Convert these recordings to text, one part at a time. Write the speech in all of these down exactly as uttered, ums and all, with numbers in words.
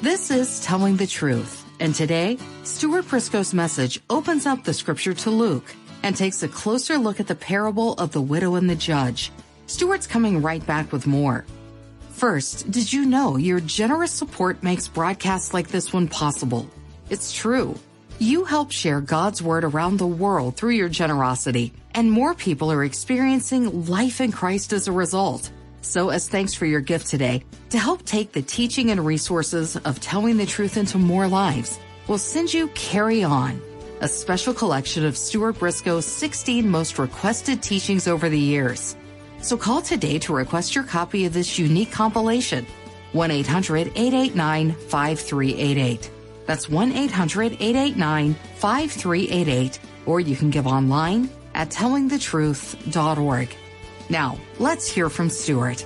This is Telling the Truth, and today, Stuart Briscoe's message opens up the scripture to Luke and takes a closer look at the parable of the widow and the judge. Stuart's coming right back with more. First, did you know your generous support makes broadcasts like this one possible? It's true. You help share God's word around the world through your generosity, and more people are experiencing life in Christ as a result. So as thanks for your gift today, to help take the teaching and resources of Telling the Truth into more lives, we'll send you Carry On, a special collection of Stuart Briscoe's sixteen most requested teachings over the years. So call today to request your copy of this unique compilation, one eight hundred, eight eight nine, five three eight eight. That's one eight hundred, eight eight nine, five three eight eight, or you can give online at telling the truth dot org. Now, let's hear from Stuart.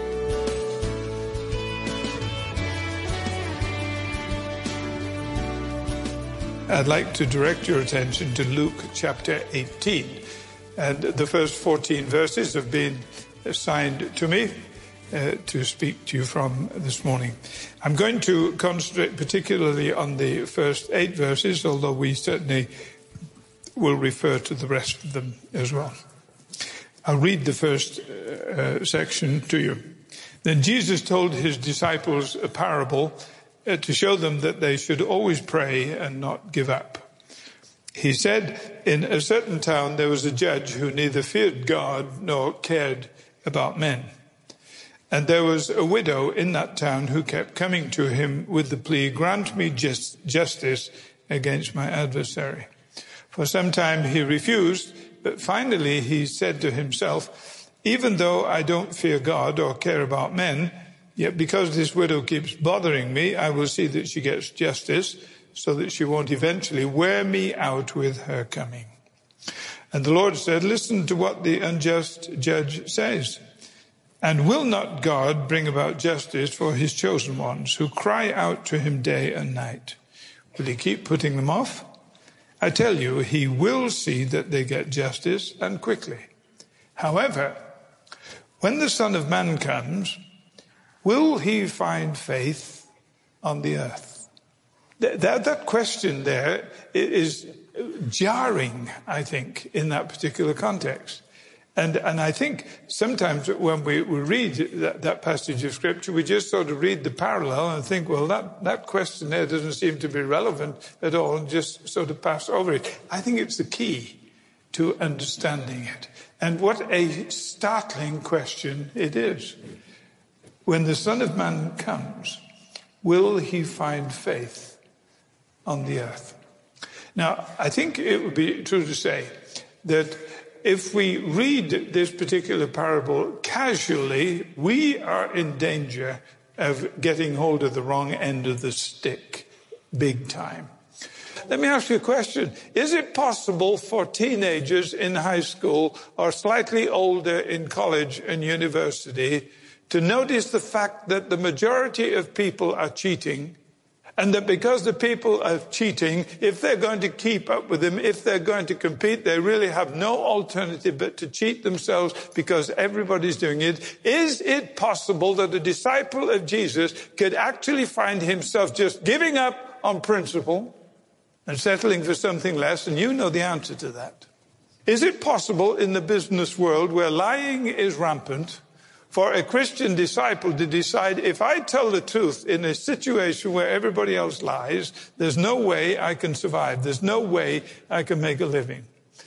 I'd like to direct your attention to Luke chapter eighteen. And the first fourteen verses have been assigned to me uh, to speak to you from this morning. I'm going to concentrate particularly on the first eight verses, although we certainly will refer to the rest of them as well. I'll read the first uh, section to you. Then Jesus told his disciples a parable uh, to show them that they should always pray and not give up. He said, in a certain town there was a judge who neither feared God nor cared about men. And there was a widow in that town who kept coming to him with the plea, grant me just justice against my adversary. For some time he refused, but finally he said to himself, even though I don't fear God or care about men, yet because this widow keeps bothering me, I will see that she gets justice, so that she won't eventually wear me out with her coming. And the Lord said, listen to what the unjust judge says. And will not God bring about justice for his chosen ones who cry out to him day and night? Will he keep putting them off? I tell you, he will see that they get justice, and quickly. However, when the Son of Man comes, will he find faith on the earth? That, that, that question there is jarring, I think, in that particular context. And, and I think sometimes when we, we read that, that passage of Scripture, we just sort of read the parallel and think, well, that, that question there doesn't seem to be relevant at all, and just sort of pass over it. I think it's the key to understanding it. And what a startling question it is. When the Son of Man comes, will he find faith on the earth? Now, I think it would be true to say that if we read this particular parable casually, we are in danger of getting hold of the wrong end of the stick big time. Let me ask you a question. Is it possible for teenagers in high school or slightly older in college and university to notice the fact that the majority of people are cheating, and that because the people are cheating, if they're going to keep up with them, if they're going to compete, they really have no alternative but to cheat themselves because everybody's doing it? Is it possible that a disciple of Jesus could actually find himself just giving up on principle and settling for something less? And you know the answer to that. Is it possible in the business world where lying is rampant for a Christian disciple to decide, if I tell the truth in a situation where everybody else lies, there's no way I can survive. There's no way I can make a living?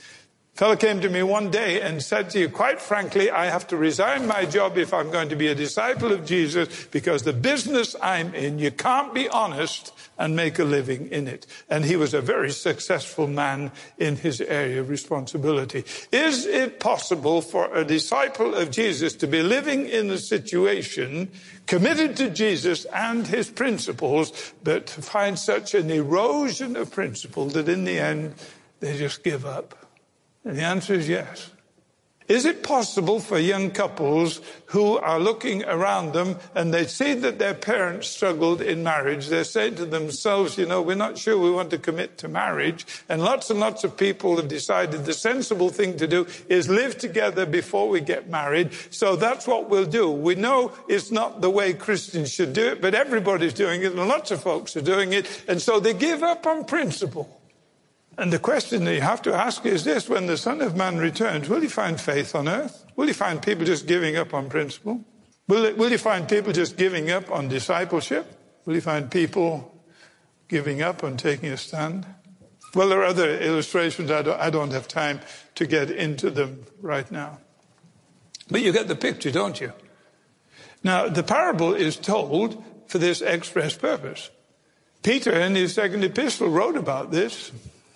A fellow came to me one day and said to you, quite frankly, I have to resign my job if I'm going to be a disciple of Jesus, because the business I'm in, you can't be honest and make a living in it. And he was a very successful man in his area of responsibility. Is it possible for a disciple of Jesus to be living in a situation committed to Jesus and his principles, but to find such an erosion of principle that in the end they just give up? And the answer is yes. Is it possible for young couples who are looking around them and they see that their parents struggled in marriage, they're saying to themselves, you know, we're not sure we want to commit to marriage, and lots and lots of people have decided the sensible thing to do is live together before we get married, so that's what we'll do. We know it's not the way Christians should do it, but everybody's doing it and lots of folks are doing it, and so they give up on principle. And the question that you have to ask is this: when the Son of Man returns, will he find faith on earth? Will he find people just giving up on principle? Will, it, will he find people just giving up on discipleship? Will he find people giving up on taking a stand? Well, there are other illustrations. I don't, I don't have time to get into them right now. But you get the picture, don't you? Now, the parable is told for this express purpose. Peter, in his second epistle, wrote about this.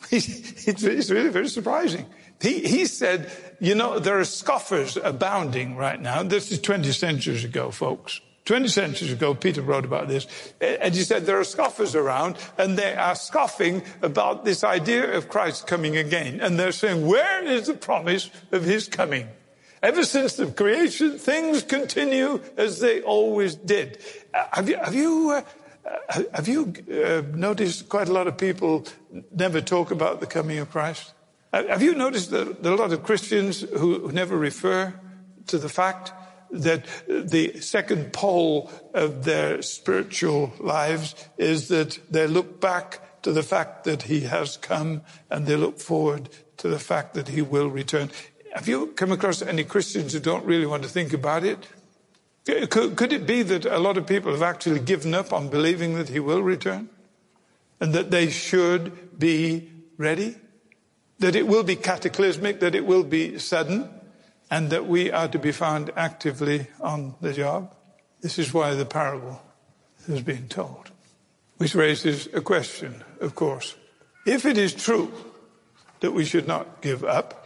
It's really very surprising. He, he said, you know, there are scoffers abounding right now. This is twenty centuries ago, folks. twenty centuries ago, Peter wrote about this. And he said there are scoffers around, and they are scoffing about this idea of Christ coming again. And they're saying, where is the promise of his coming? Ever since the creation, things continue as they always did. Uh, have you... Have you uh, Uh, have you uh, noticed quite a lot of people never talk about the coming of Christ? Uh, have you noticed that there are a lot of Christians who, who never refer to the fact that the second pole of their spiritual lives is that they look back to the fact that he has come and they look forward to the fact that he will return? Have you come across any Christians who don't really want to think about it? Could, could it be that a lot of people have actually given up on believing that he will return? And that they should be ready? That it will be cataclysmic, that it will be sudden, and that we are to be found actively on the job? This is why the parable has been told. Which raises a question, of course. If it is true that we should not give up,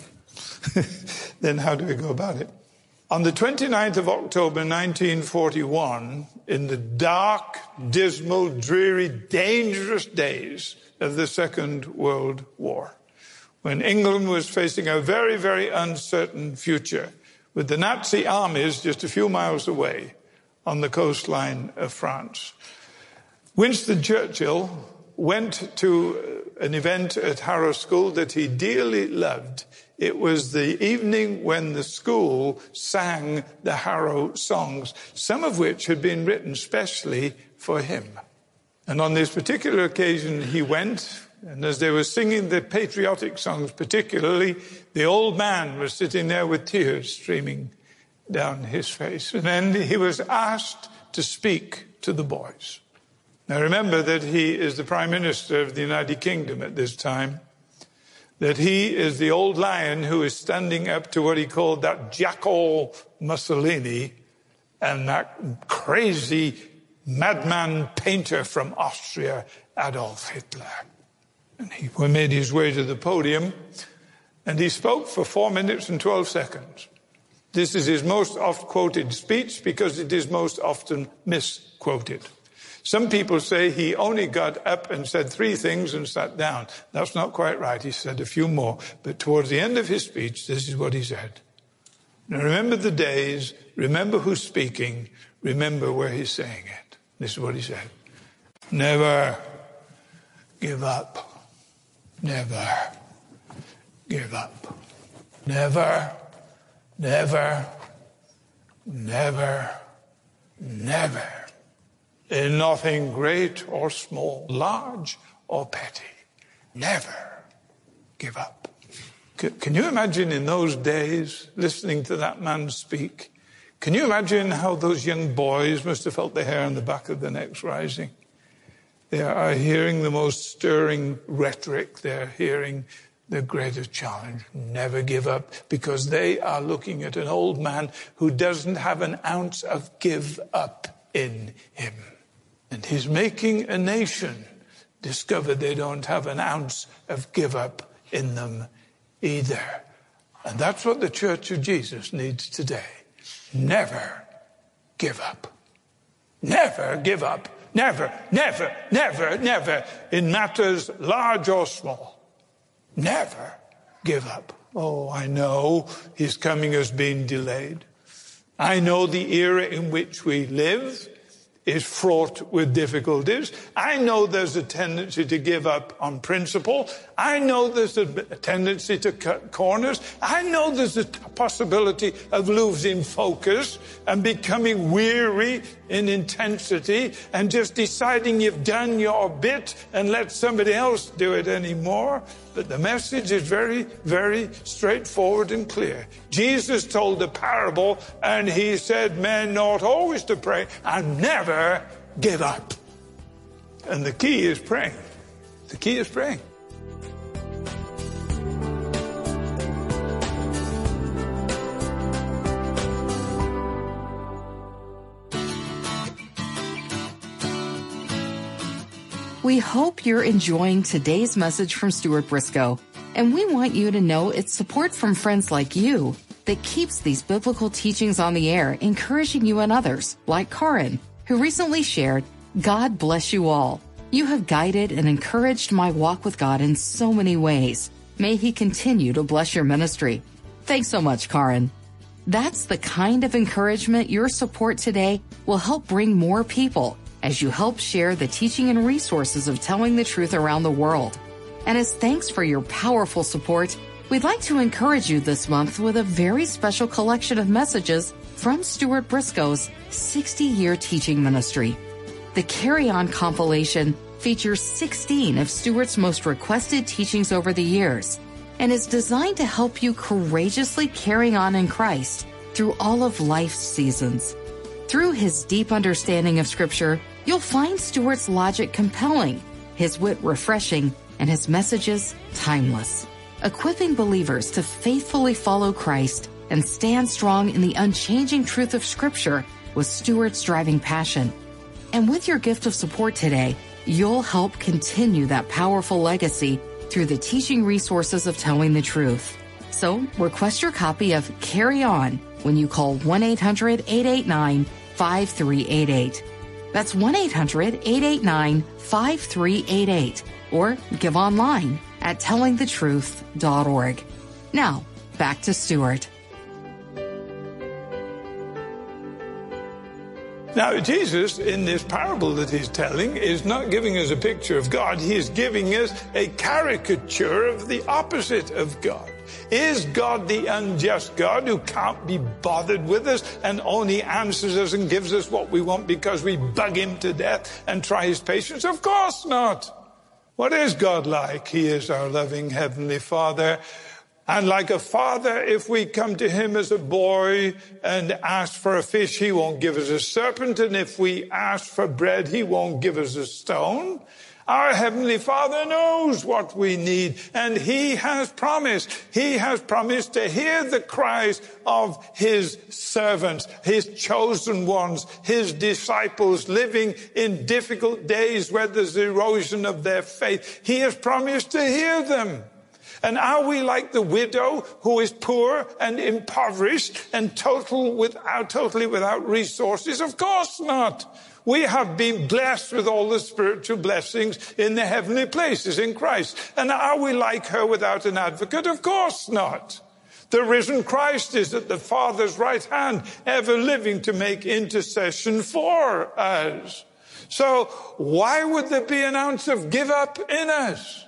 then how do we go about it? On the twenty-ninth of October nineteen forty-one, in the dark, dismal, dreary, dangerous days of the Second World War, when England was facing a very, very uncertain future, with the Nazi armies just a few miles away on the coastline of France, Winston Churchill went to an event at Harrow School that he dearly loved. It was the evening when the school sang the Harrow songs, some of which had been written specially for him. And on this particular occasion, he went, and as they were singing the patriotic songs particularly, the old man was sitting there with tears streaming down his face. And then he was asked to speak to the boys. Now remember that he is the Prime Minister of the United Kingdom at this time, that he is the old lion who is standing up to what he called that jackal Mussolini and that crazy madman painter from Austria, Adolf Hitler. And he made his way to the podium and he spoke for four minutes and twelve seconds. This is his most oft-quoted speech because it is most often misquoted. Some people say he only got up and said three things and sat down. That's not quite right. He said a few more. But towards the end of his speech, this is what he said. Now remember the days, remember who's speaking, remember where he's saying it. This is what he said. Never give up. Never give up. Never, never, never, never. In nothing great or small, large or petty. Never give up. C- can you imagine in those days listening to that man speak? Can you imagine how those young boys must have felt the hair on the back of their necks rising? They are hearing the most stirring rhetoric. They're hearing the greatest challenge. Never give up, because they are looking at an old man who doesn't have an ounce of give up in him. And he's making a nation discover they don't have an ounce of give up in them either. And that's what the Church of Jesus needs today. Never give up. Never give up. Never, never, never, never, in matters large or small. Never give up. Oh, I know his coming has been delayed. I know the era in which we live is fraught with difficulties. I know there's a tendency to give up on principle. I know there's a tendency to cut corners. I know there's a possibility of losing focus and becoming weary in intensity and just deciding you've done your bit and let somebody else do it anymore. But the message is very, very straightforward and clear. Jesus told a parable and he said, men ought always to pray and never give up. And the key is praying. The key is praying. We hope you're enjoying today's message from Stuart Briscoe, and we want you to know it's support from friends like you that keeps these biblical teachings on the air, encouraging you and others, like Karin, who recently shared, God bless you all. You have guided and encouraged my walk with God in so many ways. May He continue to bless your ministry. Thanks so much, Karin. That's the kind of encouragement your support today will help bring more people as you help share the teaching and resources of telling the truth around the world. And as thanks for your powerful support, we'd like to encourage you this month with a very special collection of messages from Stuart Briscoe's sixty-year teaching ministry. The Carry On compilation features sixteen of Stuart's most requested teachings over the years and is designed to help you courageously carry on in Christ through all of life's seasons. Through his deep understanding of Scripture, you'll find Stuart's logic compelling, his wit refreshing, and his messages timeless, equipping believers to faithfully follow Christ and stand strong in the unchanging truth of Scripture was Stuart's driving passion. And with your gift of support today, you'll help continue that powerful legacy through the teaching resources of telling the truth. So request your copy of Carry On when you call one eight hundred, eight eight nine, five three eight eight. That's one eight hundred, eight eight nine, five three eight eight. Or give online at telling the truth dot org. Now, back to Stuart. Now, Jesus, in this parable that he's telling, is not giving us a picture of God. He is giving us a caricature of the opposite of God. Is God the unjust God who can't be bothered with us and only answers us and gives us what we want because we bug him to death and try his patience? Of course not. What is God like? He is our loving Heavenly Father. And like a father, if we come to him as a boy and ask for a fish, he won't give us a serpent. And if we ask for bread, he won't give us a stone. Our Heavenly Father knows what we need, and He has promised. He has promised to hear the cries of His servants, His chosen ones, His disciples living in difficult days where there's erosion of their faith. He has promised to hear them. And are we like the widow who is poor and impoverished and total without, totally without resources? Of course not. We have been blessed with all the spiritual blessings in the heavenly places in Christ. And are we like her without an advocate? Of course not. The risen Christ is at the Father's right hand, ever living to make intercession for us. So why would there be an ounce of give up in us?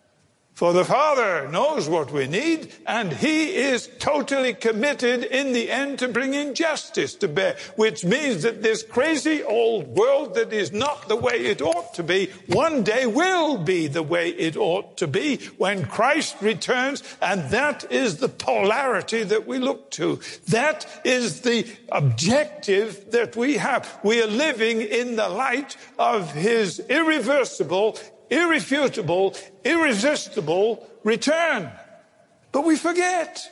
For the Father knows what we need, and He is totally committed in the end to bringing justice to bear, which means that this crazy old world that is not the way it ought to be, one day will be the way it ought to be when Christ returns, and that is the polarity that we look to. That is the objective that we have. We are living in the light of His irreversible, irrefutable, irresistible return. But we forget.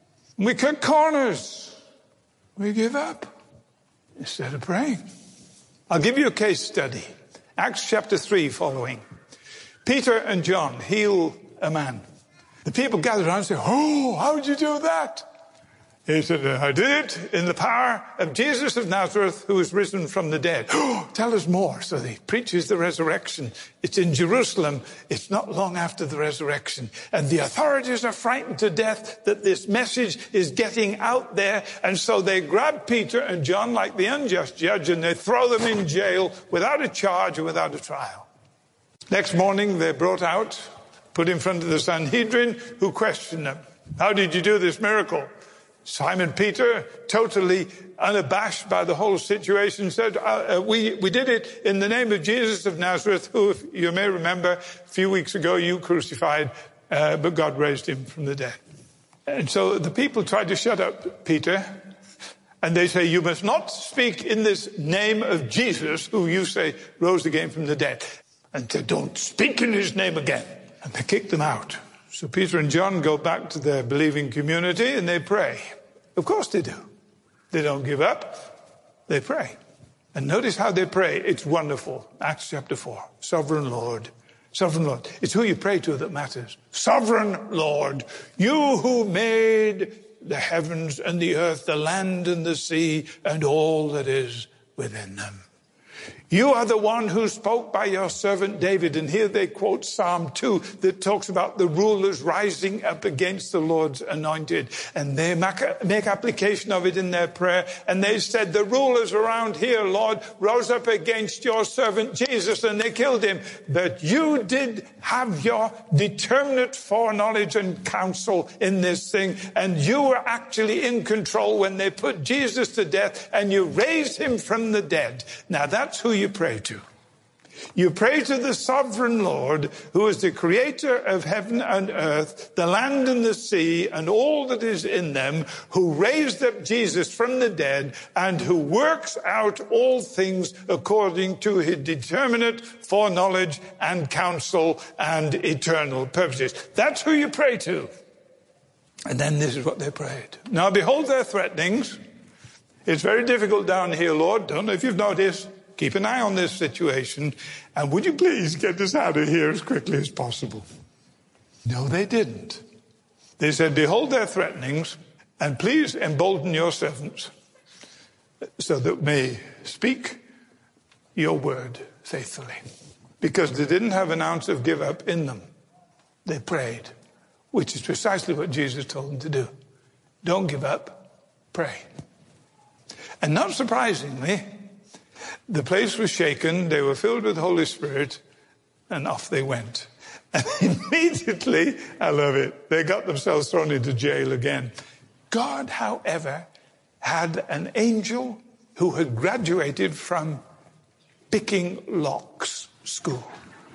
We cut corners. We give up instead of praying. I'll give you a case study. Acts chapter three following. Peter and John heal a man. The people gather around and say, "Oh, how did you do that?" He said, I did it in the power of Jesus of Nazareth, who is risen from the dead. Oh, tell us more. So he preaches the resurrection. It's in Jerusalem. It's not long after the resurrection. And the authorities are frightened to death that this message is getting out there. And so they grab Peter and John like the unjust judge, and they throw them in jail without a charge or without a trial. Next morning, they're brought out, put in front of the Sanhedrin, who questioned them. How did you do this miracle? Simon Peter, totally unabashed by the whole situation, said, uh, we, we did it in the name of Jesus of Nazareth, who, if you may remember, a few weeks ago you crucified, uh, but God raised him from the dead. And so the people tried to shut up Peter, and they say, you must not speak in this name of Jesus, who you say rose again from the dead. And they don't speak in his name again. And they kicked them out. So Peter and John go back to their believing community and they pray. Of course they do. They don't give up. They pray. And notice how they pray. It's wonderful. Acts chapter four. Sovereign Lord. Sovereign Lord. It's who you pray to that matters. Sovereign Lord, you who made the heavens and the earth, the land and the sea, and all that is within them. You are the one who spoke by your servant David. And here they quote Psalm two that talks about the rulers rising up against the Lord's anointed. And they make application of it in their prayer. And they said, the rulers around here, Lord, rose up against your servant Jesus and they killed him. But you did have your determinate foreknowledge and counsel in this thing. And you were actually in control when they put Jesus to death and you raised him from the dead. Now that's who you pray to. You pray to the sovereign Lord, who is the creator of heaven and earth, the land and the sea, and all that is in them, who raised up Jesus from the dead, and who works out all things according to his determinate foreknowledge and counsel and eternal purposes. That's who you pray to. And then this is what they prayed. Now behold their threatenings. It's very difficult down here, Lord. Don't know if you've noticed. Keep an eye on this situation. And would you please get us out of here as quickly as possible? No, they didn't. They said, behold their threatenings, and please embolden your servants so that may speak your word faithfully. Because they didn't have an ounce of give up in them. They prayed, which is precisely what Jesus told them to do. Don't give up, pray. And not surprisingly, the place was shaken, they were filled with the Holy Spirit, and off they went. And immediately, I love it, they got themselves thrown into jail again. God, however, had an angel who had graduated from picking locks school.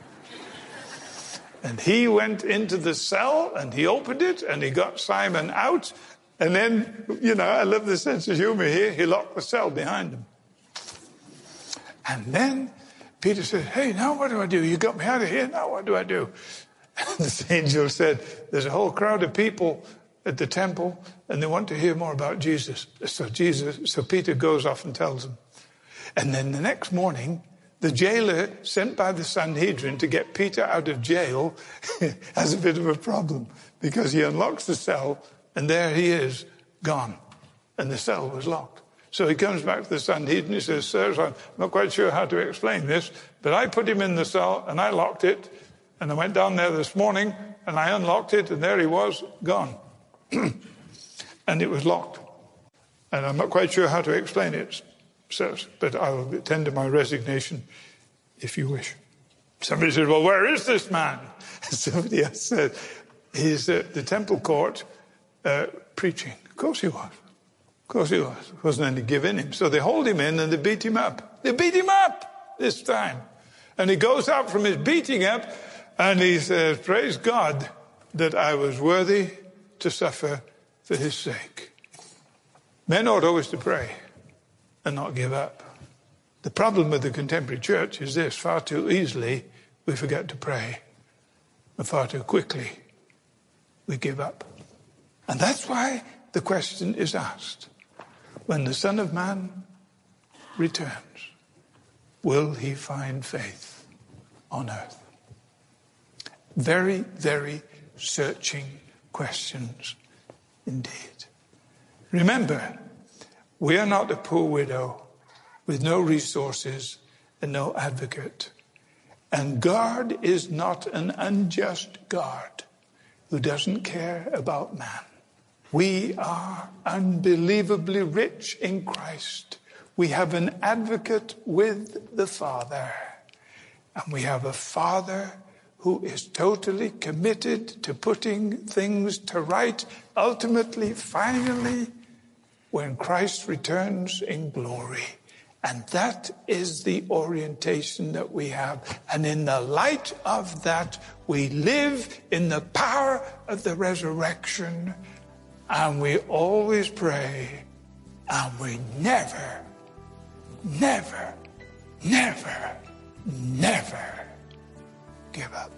And he went into the cell, and he opened it, and he got Simon out. And then, you know, I love the sense of humor here, he locked the cell behind him. And then Peter said, hey, now what do I do? You got me out of here. Now what do I do? And the angel said, there's a whole crowd of people at the temple and they want to hear more about Jesus. So Jesus, so Peter goes off and tells them. And then the next morning, the jailer sent by the Sanhedrin to get Peter out of jail has a bit of a problem because he unlocks the cell and there he is, gone. And the cell was locked. So he comes back to the Sanhedrin and he says, sirs, I'm not quite sure how to explain this, but I put him in the cell and I locked it. And I went down there this morning and I unlocked it and there he was, gone. And it was locked. And I'm not quite sure how to explain it, sirs, but I will tender my resignation if you wish. Somebody said, well, where is this man? Somebody else said, he's at the temple court uh, preaching. Of course he was. Of course he was. There wasn't any give in him. So they hold him in and they beat him up. They beat him up this time. And he goes out from his beating up and he says, praise God that I was worthy to suffer for his sake. Men ought always to pray and not give up. The problem with the contemporary church is this: far too easily we forget to pray, and far too quickly we give up. And that's why the question is asked, when the Son of Man returns, will he find faith on earth? Very, very searching questions indeed. Remember, we are not a poor widow with no resources and no advocate. And God is not an unjust God who doesn't care about man. We are unbelievably rich in Christ. We have an advocate with the Father. And we have a Father who is totally committed to putting things to right, ultimately, finally, when Christ returns in glory. And that is the orientation that we have. And in the light of that, we live in the power of the resurrection. And we always pray. And we never, never, never, never give up.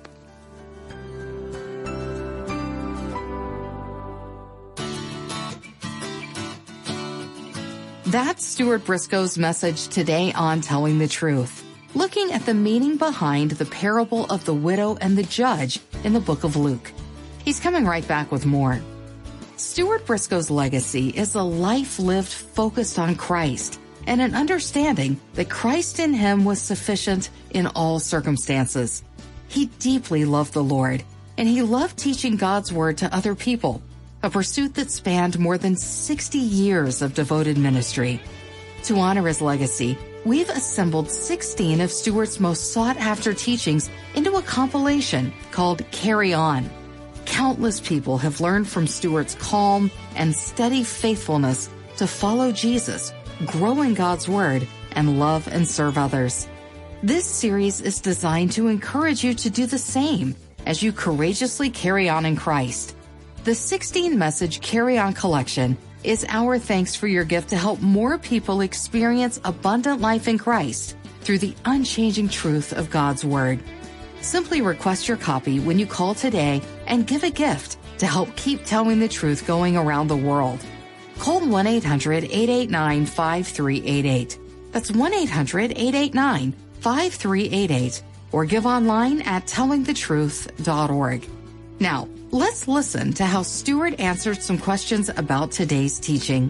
That's Stuart Briscoe's message today on Telling the Truth, looking at the meaning behind the parable of the widow and the judge in the book of Luke. He's coming right back with more. Stuart Briscoe's legacy is a life lived focused on Christ and an understanding that Christ in him was sufficient in all circumstances. He deeply loved the Lord, and he loved teaching God's word to other people, a pursuit that spanned more than sixty years of devoted ministry. To honor his legacy, we've assembled sixteen of Stuart's most sought-after teachings into a compilation called Carry On. Countless people have learned from Stuart's calm and steady faithfulness to follow Jesus, grow in God's word, and love and serve others. This series is designed to encourage you to do the same as you courageously carry on in Christ. The sixteen-message Carry On collection is our thanks for your gift to help more people experience abundant life in Christ through the unchanging truth of God's Word. Simply request your copy when you call today and give a gift to help keep telling the truth going around the world. Call one eight hundred, eight eight nine, five three eight eight. That's one eight hundred, eight eight nine, five three eight eight. Or give online at telling the truth dot org. Now, let's listen to how Stuart answered some questions about today's teaching.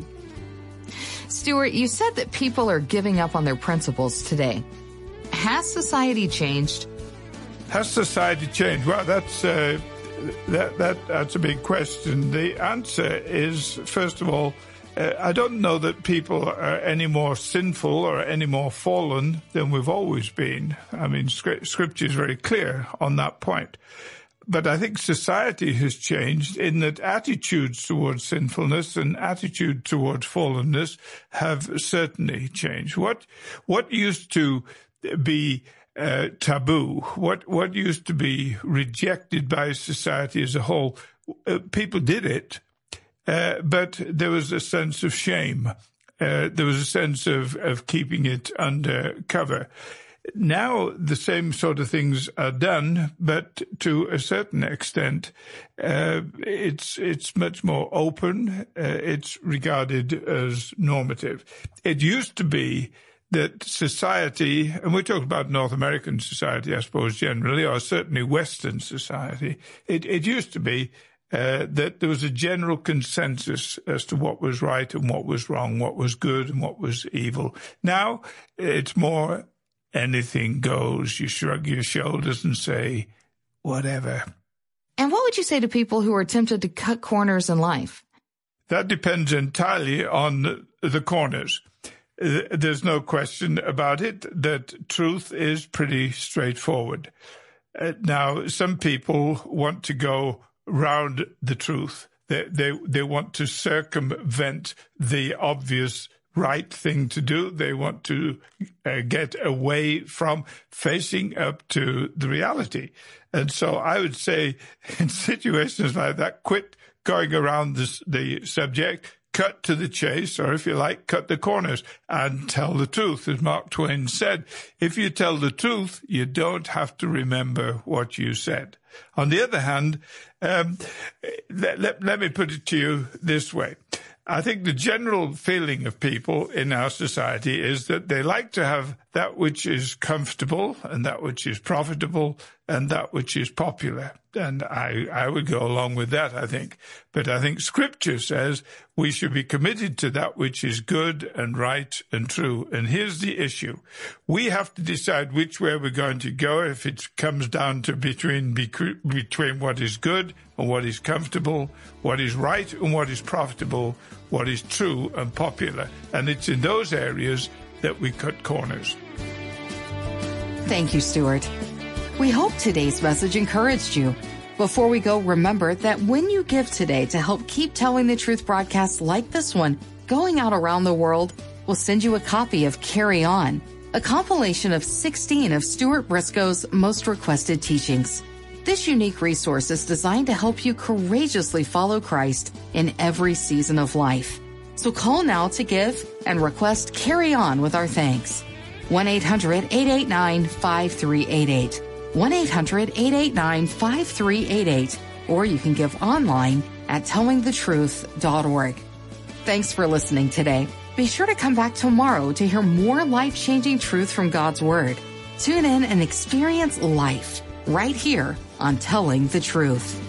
Stuart, you said that people are giving up on their principles today. Has society changed? Has society changed? Well, that's uh, that, that that's a big question. The answer is, first of all, uh, I don't know that people are any more sinful or any more fallen than we've always been. I mean, Scripture is very clear on that point. But I think society has changed in that attitudes towards sinfulness and attitude towards fallenness have certainly changed. What what used to be uh, taboo, what what used to be rejected by society as a whole, uh, people did it, uh, but there was a sense of shame. Uh, there was a sense of, of keeping it under cover. Now the same sort of things are done, but to a certain extent, uh, it's it's much more open. Uh, it's regarded as normative. It used to be that society, and we're talking about North American society, I suppose, generally, or certainly Western society, it, it used to be uh, that there was a general consensus as to what was right and what was wrong, what was good and what was evil. Now it's more anything goes. You shrug your shoulders and say, whatever. And what would you say to people who are tempted to cut corners in life? That depends entirely on the corners. There's no question about it that truth is pretty straightforward. Uh, now, some people want to go round the truth. They, they, they want to circumvent the obvious right thing to do. They want to uh, get away from facing up to the reality. And so I would say in situations like that, quit going around this, the subject, cut to the chase, or if you like, cut the corners and tell the truth. As Mark Twain said, if you tell the truth, you don't have to remember what you said. On the other hand, um, let, let, let me put it to you this way. I think the general feeling of people in our society is that they like to have that which is comfortable and that which is profitable and that which is popular. And I, I would go along with that, I think. But I think Scripture says we should be committed to that which is good and right and true. And here's the issue. We have to decide which way we're going to go if it comes down to between, between what is good and what is comfortable, what is right and what is profitable, what is true and popular. And it's in those areas that we cut corners. Thank you, Stuart. We hope today's message encouraged you. Before we go, remember that when you give today to help keep Telling the Truth broadcasts like this one going out around the world, we'll send you a copy of Carry On, a compilation of sixteen of Stuart Briscoe's most requested teachings. This unique resource is designed to help you courageously follow Christ in every season of life. So call now to give and request Carry On with our thanks. one eight hundred eight eight nine five three eight eight. one eight hundred eight eight nine five three eight eight. Or you can give online at telling the truth dot org. Thanks for listening today. Be sure to come back tomorrow to hear more life-changing truth from God's Word. Tune in and experience life right here on Telling the Truth.